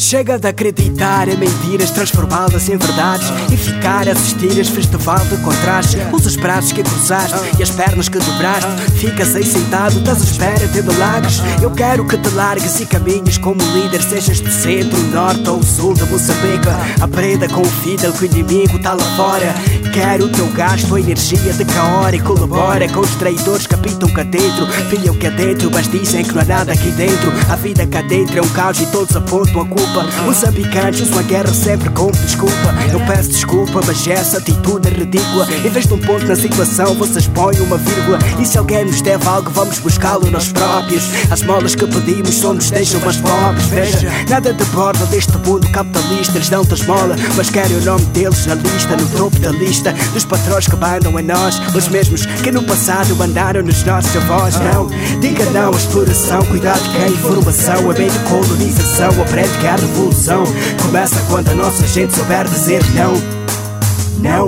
Chega de acreditar em mentiras, transformá-las em verdades e ficar a assistir a este festival de contrastes. Os braços que cruzaste e as pernas que dobraste, ficas aí sentado, estás à espera de milagres. Eu quero que te largues e caminhes como líder, sejas do centro, norte ou sul de Moçambique. Aprenda com o fidel que o inimigo está lá fora. Quero o teu gasto, a energia de cá hora, e colabora com os traidores que habitam cá dentro. Pilham cá dentro, mas dizem que não há nada aqui dentro. A vida cá dentro é um caos e todos apontam a culpa. Moçambicanos usam a guerra sempre como desculpa. Eu peço desculpa, mas essa atitude é ridícula. Em vez de um ponto na situação, vocês põem uma vírgula. E se alguém nos deve algo, vamos buscá-lo nós próprios. As molas que pedimos só nos deixam mais pobres. Veja, nada de borda deste mundo capitalista. Eles dão-te a esmola, mas querem o nome deles na lista, no topo da lista dos patrões que mandam em nós, os mesmos que no passado mandaram nos nossos avós. Não, diga não à exploração, cuidado que a informação é bem de colonização. Aprende que a revolução começa quando a nossa gente souber dizer não. Não.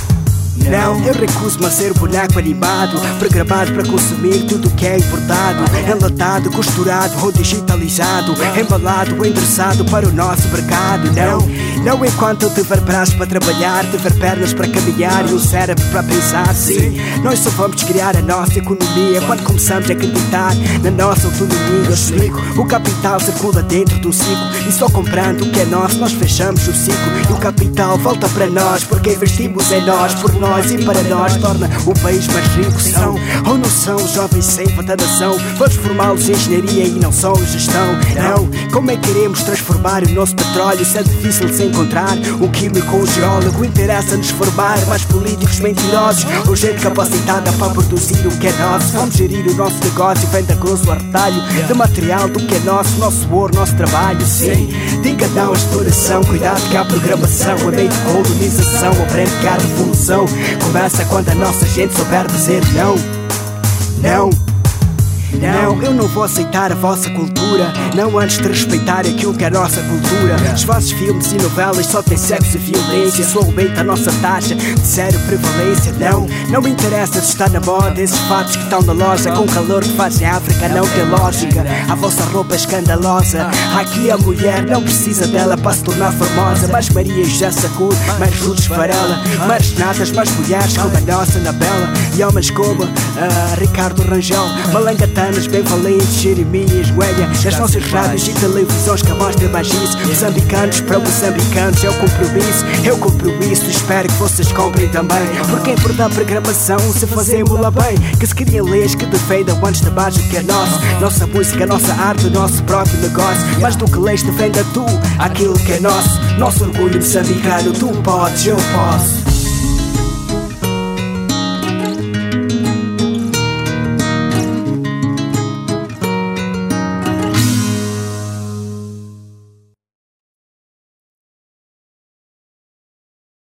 Não, eu recuso-me a ser boneco animado, programado para consumir tudo que é importado, enlatado, costurado ou digitalizado, embalado, endereçado para o nosso mercado. Não enquanto eu tiver braços para trabalhar, tiver pernas para caminhar e um cérebro para pensar. Sim, nós só vamos criar a nossa economia quando começamos a acreditar na nossa autonomia. Eu explico, o capital circula dentro de um ciclo e só comprando o que é nosso nós fechamos o ciclo. E o capital volta para nós porque investimos em nós, por nós e para nós, torna o país mais rico. São ou não são os jovens sem da nação? Vamos formá-los em engenharia e não só em gestão. Não, como é que queremos transformar o nosso petróleo se é difícil de se encontrar um químico ou um geólogo? Interessa-nos formar mais políticos mentirosos ou gente capacitada para produzir o que é nosso? Vamos gerir o nosso negócio, venda grosso a retalho de material do que é nosso ouro, nosso trabalho. Sim, diga não à exploração, cuidado que há programação, a meio de colonização. Aprende que há revolução começa quando a nossa gente souber dizer não. Não. Não, eu não vou aceitar a vossa cultura, não antes de respeitar aquilo que é a nossa cultura. Os vossos filmes e novelas só têm sexo e violência, só aumenta a nossa taxa de zero prevalência. Não me interessa se está na moda esses fatos que estão na loja, com o calor que faz em África não tem lógica. A vossa roupa é escandalosa, aqui a mulher não precisa dela para se tornar famosa. Mais Maria e José Sacudo, mais Lourdes Varela, mais natas, mais mulheres como a nossa Anabela, e homens como Ricardo Rangel, Malangatanas, bem valentes, Jeremias, Goiânia. As nossas rádios e televisões que mostram mais isso. Moçambicanos para moçambicanos é o compromisso, espero que vocês comprem também. Porque é importante a programação se fazemos-la bem, que se criem leis que defendam antes de mais o que é nosso. Nossa música, nossa arte, o nosso próprio negócio. Mais do que leis, defenda tu aquilo que é nosso. Nosso orgulho moçambicano, tu podes, eu posso.